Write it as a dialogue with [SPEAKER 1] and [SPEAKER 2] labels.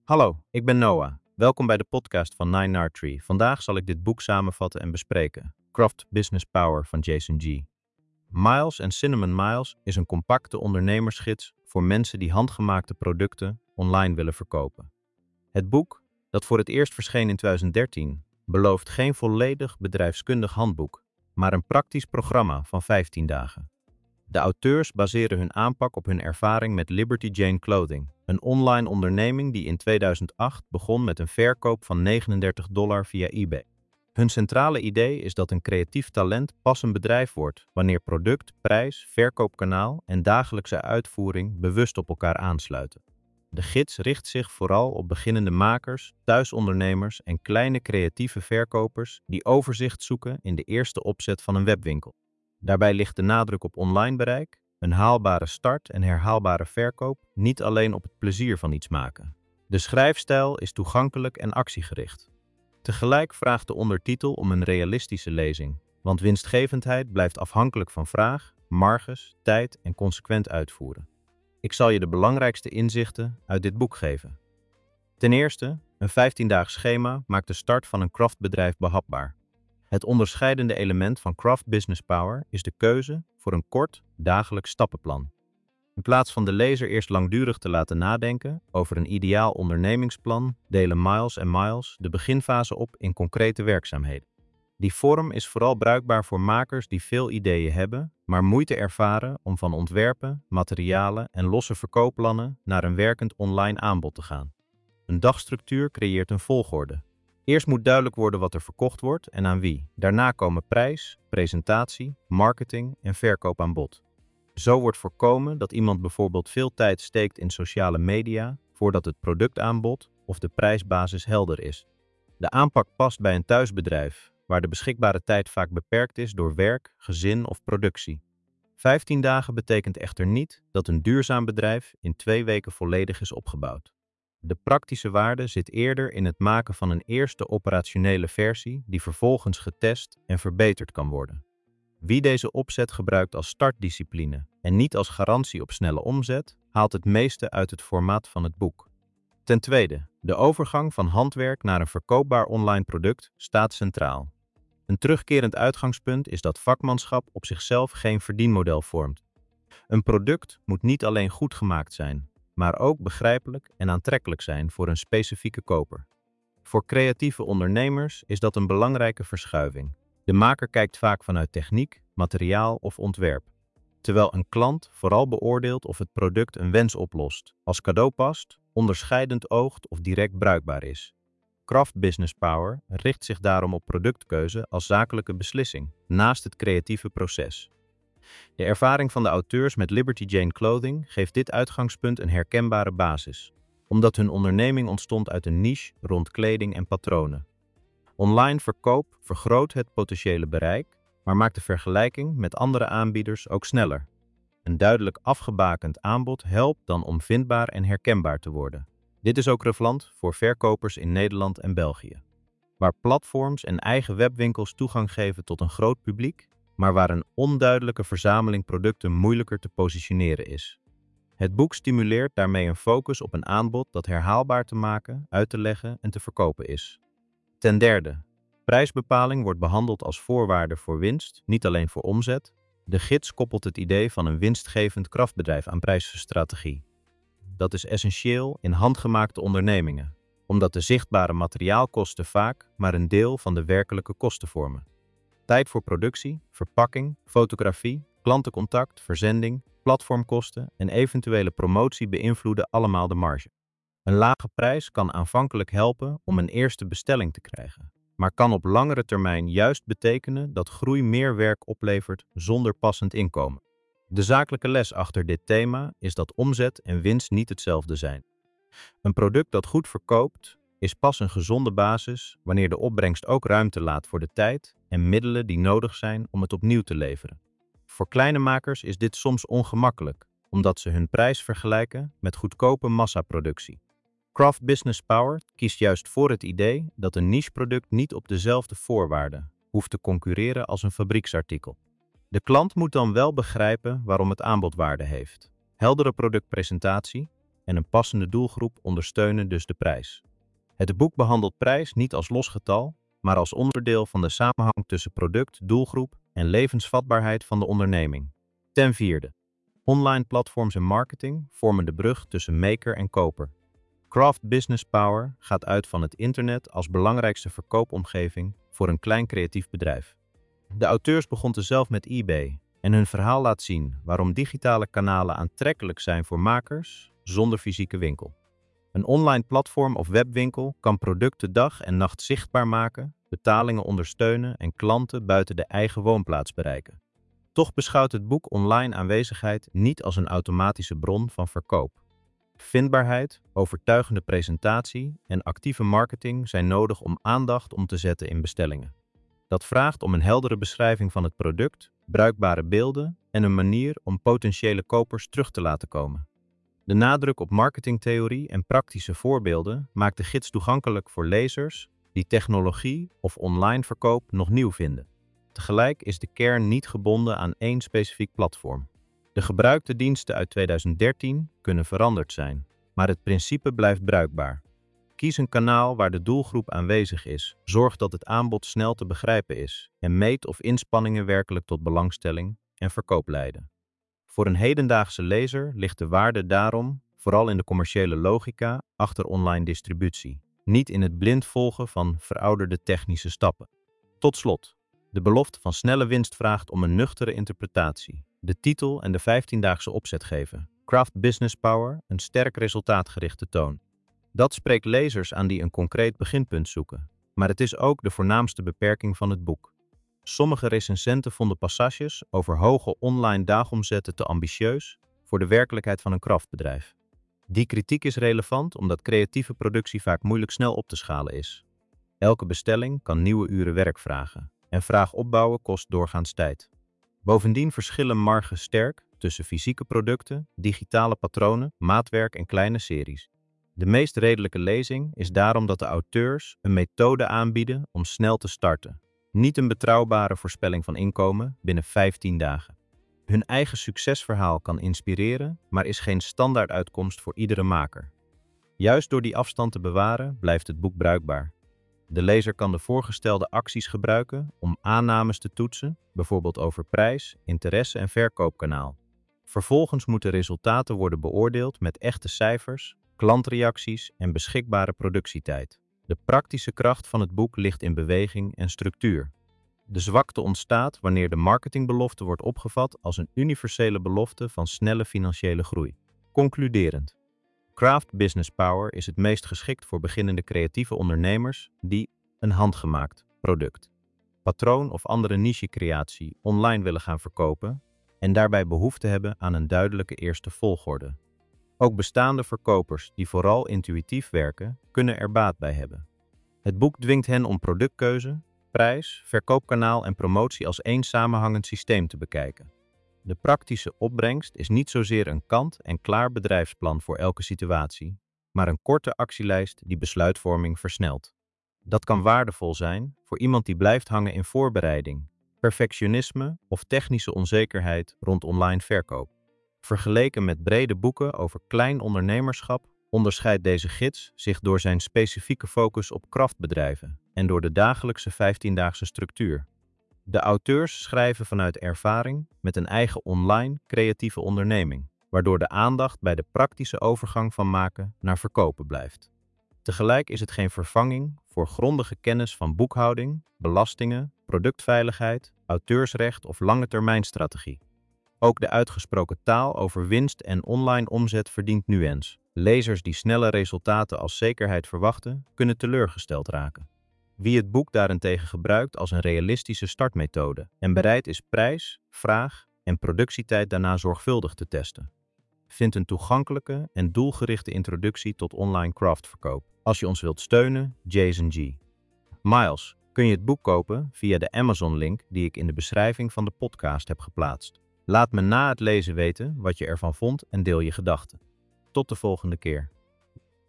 [SPEAKER 1] Hallo, ik ben Noah. Welkom bij de podcast van Nine Art Tree. Vandaag zal ik dit boek samenvatten en bespreken. Craft Business Power van Jason G. Miles and Cinnamon Miles is een compacte ondernemersgids voor mensen die handgemaakte producten online willen verkopen. Het boek, dat voor het eerst verscheen in 2013, belooft geen volledig bedrijfskundig handboek, maar een praktisch programma van 15 dagen. De auteurs baseren hun aanpak op hun ervaring met Liberty Jane Clothing, een online onderneming die in 2008 begon met een verkoop van $39 via eBay. Hun centrale idee is dat een creatief talent pas een bedrijf wordt wanneer product, prijs, verkoopkanaal en dagelijkse uitvoering bewust op elkaar aansluiten. De gids richt zich vooral op beginnende makers, thuisondernemers en kleine creatieve verkopers die overzicht zoeken in de eerste opzet van een webwinkel. Daarbij ligt de nadruk op online bereik, een haalbare start en herhaalbare verkoop, niet alleen op het plezier van iets maken. De schrijfstijl is toegankelijk en actiegericht. Tegelijk vraagt de ondertitel om een realistische lezing, want winstgevendheid blijft afhankelijk van vraag, marges, tijd en consequent uitvoeren. Ik zal je de belangrijkste inzichten uit dit boek geven. Ten eerste, een 15-daags schema maakt de start van een craftbedrijf behapbaar. Het onderscheidende element van Craft Business Power is de keuze voor een kort, dagelijks stappenplan. In plaats van de lezer eerst langdurig te laten nadenken over een ideaal ondernemingsplan, delen Miles en Miles de beginfase op in concrete werkzaamheden. Die vorm is vooral bruikbaar voor makers die veel ideeën hebben, maar moeite ervaren om van ontwerpen, materialen en losse verkoopplannen naar een werkend online aanbod te gaan. Een dagstructuur creëert een volgorde. Eerst moet duidelijk worden wat er verkocht wordt en aan wie. Daarna komen prijs, presentatie, marketing en verkoop aan bod. Zo wordt voorkomen dat iemand bijvoorbeeld veel tijd steekt in sociale media voordat het productaanbod of de prijsbasis helder is. De aanpak past bij een thuisbedrijf, waar de beschikbare tijd vaak beperkt is door werk, gezin of productie. 15 dagen betekent echter niet dat een duurzaam bedrijf in 2 weken volledig is opgebouwd. De praktische waarde zit eerder in het maken van een eerste operationele versie die vervolgens getest en verbeterd kan worden. Wie deze opzet gebruikt als startdiscipline en niet als garantie op snelle omzet, haalt het meeste uit het formaat van het boek. Ten tweede, de overgang van handwerk naar een verkoopbaar online product staat centraal. Een terugkerend uitgangspunt is dat vakmanschap op zichzelf geen verdienmodel vormt. Een product moet niet alleen goed gemaakt zijn, maar ook begrijpelijk en aantrekkelijk zijn voor een specifieke koper. Voor creatieve ondernemers is dat een belangrijke verschuiving. De maker kijkt vaak vanuit techniek, materiaal of ontwerp, terwijl een klant vooral beoordeelt of het product een wens oplost, als cadeau past, onderscheidend oogt of direct bruikbaar is. Craft Business Power richt zich daarom op productkeuze als zakelijke beslissing, naast het creatieve proces. De ervaring van de auteurs met Liberty Jane Clothing geeft dit uitgangspunt een herkenbare basis, omdat hun onderneming ontstond uit een niche rond kleding en patronen. Online verkoop vergroot het potentiële bereik, maar maakt de vergelijking met andere aanbieders ook sneller. Een duidelijk afgebakend aanbod helpt dan om vindbaar en herkenbaar te worden. Dit is ook relevant voor verkopers in Nederland en België, waar platforms en eigen webwinkels toegang geven tot een groot publiek, maar waar een onduidelijke verzameling producten moeilijker te positioneren is. Het boek stimuleert daarmee een focus op een aanbod dat herhaalbaar te maken, uit te leggen en te verkopen is. Ten derde, prijsbepaling wordt behandeld als voorwaarde voor winst, niet alleen voor omzet. De gids koppelt het idee van een winstgevend krachtbedrijf aan prijsstrategie. Dat is essentieel in handgemaakte ondernemingen, omdat de zichtbare materiaalkosten vaak maar een deel van de werkelijke kosten vormen. Tijd voor productie, verpakking, fotografie, klantencontact, verzending, platformkosten en eventuele promotie beïnvloeden allemaal de marge. Een lage prijs kan aanvankelijk helpen om een eerste bestelling te krijgen, maar kan op langere termijn juist betekenen dat groei meer werk oplevert zonder passend inkomen. De zakelijke les achter dit thema is dat omzet en winst niet hetzelfde zijn. Een product dat goed verkoopt is pas een gezonde basis wanneer de opbrengst ook ruimte laat voor de tijd en middelen die nodig zijn om het opnieuw te leveren. Voor kleine makers is dit soms ongemakkelijk, omdat ze hun prijs vergelijken met goedkope massaproductie. Craft Business Power kiest juist voor het idee dat een nicheproduct niet op dezelfde voorwaarden hoeft te concurreren als een fabrieksartikel. De klant moet dan wel begrijpen waarom het aanbod waarde heeft. Heldere productpresentatie, en een passende doelgroep ondersteunen dus de prijs. Het boek behandelt prijs niet als los getal, maar als onderdeel van de samenhang tussen product, doelgroep en levensvatbaarheid van de onderneming. Ten vierde, online platforms en marketing vormen de brug tussen maker en koper. Craft Business Power gaat uit van het internet als belangrijkste verkoopomgeving voor een klein creatief bedrijf. De auteurs begonnen zelf met eBay en hun verhaal laat zien waarom digitale kanalen aantrekkelijk zijn voor makers zonder fysieke winkel. Een online platform of webwinkel kan producten dag en nacht zichtbaar maken, betalingen ondersteunen en klanten buiten de eigen woonplaats bereiken. Toch beschouwt het boek online aanwezigheid niet als een automatische bron van verkoop. Vindbaarheid, overtuigende presentatie en actieve marketing zijn nodig om aandacht om te zetten in bestellingen. Dat vraagt om een heldere beschrijving van het product, bruikbare beelden en een manier om potentiële kopers terug te laten komen. De nadruk op marketingtheorie en praktische voorbeelden maakt de gids toegankelijk voor lezers die technologie of online verkoop nog nieuw vinden. Tegelijk is de kern niet gebonden aan één specifiek platform. De gebruikte diensten uit 2013 kunnen veranderd zijn, maar het principe blijft bruikbaar. Kies een kanaal waar de doelgroep aanwezig is, zorg dat het aanbod snel te begrijpen is en meet of inspanningen werkelijk tot belangstelling en verkoop leiden. Voor een hedendaagse lezer ligt de waarde daarom vooral in de commerciële logica achter online distributie, niet in het blind volgen van verouderde technische stappen. Tot slot, de belofte van snelle winst vraagt om een nuchtere interpretatie. De titel en de 15-daagse opzet geven. Craft Business Power, een sterk resultaatgerichte toon. Dat spreekt lezers aan die een concreet beginpunt zoeken, maar het is ook de voornaamste beperking van het boek. Sommige recensenten vonden passages over hoge online dagomzetten te ambitieus voor de werkelijkheid van een craftbedrijf. Die kritiek is relevant omdat creatieve productie vaak moeilijk snel op te schalen is. Elke bestelling kan nieuwe uren werk vragen en vraag opbouwen kost doorgaans tijd. Bovendien verschillen marges sterk tussen fysieke producten, digitale patronen, maatwerk en kleine series. De meest redelijke lezing is daarom dat de auteurs een methode aanbieden om snel te starten. Niet een betrouwbare voorspelling van inkomen binnen 15 dagen. Hun eigen succesverhaal kan inspireren, maar is geen standaarduitkomst voor iedere maker. Juist door die afstand te bewaren, blijft het boek bruikbaar. De lezer kan de voorgestelde acties gebruiken om aannames te toetsen, bijvoorbeeld over prijs, interesse en verkoopkanaal. Vervolgens moeten resultaten worden beoordeeld met echte cijfers, klantreacties en beschikbare productietijd. De praktische kracht van het boek ligt in beweging en structuur. De zwakte ontstaat wanneer de marketingbelofte wordt opgevat als een universele belofte van snelle financiële groei. Concluderend. Craft Business Power is het meest geschikt voor beginnende creatieve ondernemers die een handgemaakt product, patroon of andere niche-creatie online willen gaan verkopen en daarbij behoefte hebben aan een duidelijke eerste volgorde. Ook bestaande verkopers die vooral intuïtief werken, kunnen er baat bij hebben. Het boek dwingt hen om productkeuze, prijs, verkoopkanaal en promotie als één samenhangend systeem te bekijken. De praktische opbrengst is niet zozeer een kant-en-klaar bedrijfsplan voor elke situatie, maar een korte actielijst die besluitvorming versnelt. Dat kan waardevol zijn voor iemand die blijft hangen in voorbereiding, perfectionisme of technische onzekerheid rond online verkoop. Vergeleken met brede boeken over klein ondernemerschap onderscheidt deze gids zich door zijn specifieke focus op craftbedrijven en door de dagelijkse 15-daagse structuur. De auteurs schrijven vanuit ervaring met een eigen online creatieve onderneming, waardoor de aandacht bij de praktische overgang van maken naar verkopen blijft. Tegelijk is het geen vervanging voor grondige kennis van boekhouding, belastingen, productveiligheid, auteursrecht of langetermijnstrategie. Ook de uitgesproken taal over winst en online omzet verdient nuance. Lezers die snelle resultaten als zekerheid verwachten, kunnen teleurgesteld raken. Wie het boek daarentegen gebruikt als een realistische startmethode en bereid is prijs, vraag en productietijd daarna zorgvuldig te testen, vindt een toegankelijke en doelgerichte introductie tot online craftverkoop. Als je ons wilt steunen, Jason G. Miles, kun je het boek kopen via de Amazon-link die ik in de beschrijving van de podcast heb geplaatst. Laat me na het lezen weten wat je ervan vond en deel je gedachten. Tot de volgende keer.